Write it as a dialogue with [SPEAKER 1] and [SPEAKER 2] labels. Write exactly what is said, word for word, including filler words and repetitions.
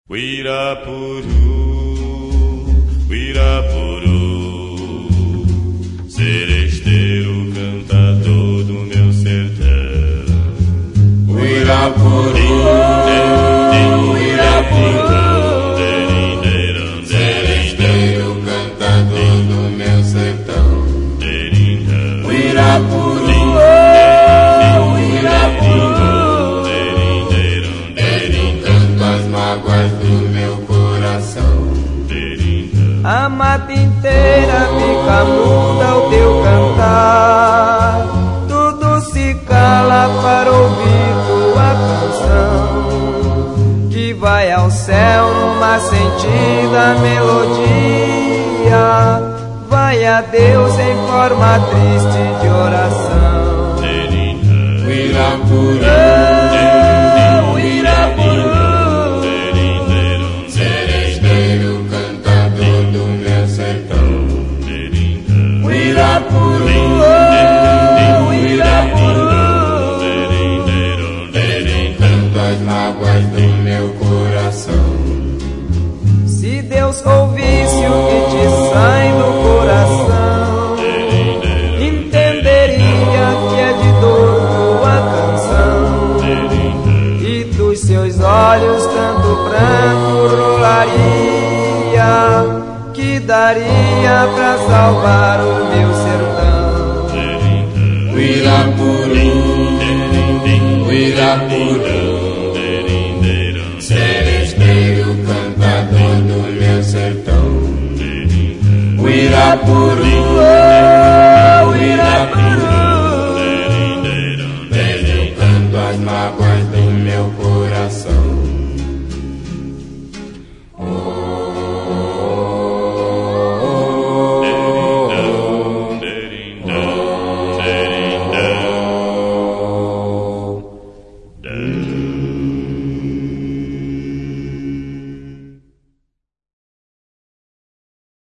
[SPEAKER 1] Uirapuru, Uirapuru, seresteiro cantador do meu sertão.
[SPEAKER 2] Uirapuru, Uirapuru, seresteiro cantador do meu sertão. Uirapuru, mágoas do meu coração.
[SPEAKER 3] A mata inteira fica muda ao teu cantar, tudo se cala para ouvir tua canção, que vai ao céu numa sentida melodia, vai a Deus em forma triste de oração.
[SPEAKER 2] Uirapuru, Uirapuru, Uirapuru, Uirapuru, cantando as mágoas do meu coração.
[SPEAKER 3] Se Deus ouvisse o que te sai do coração, entenderia que é de dor tua canção, e dos seus olhos tanto pranto rolaria, que daria pra salvar o meu sertão.
[SPEAKER 2] Uirapuru, Uirapuru, seresteiro cantador do meu sertão. Uirapuru,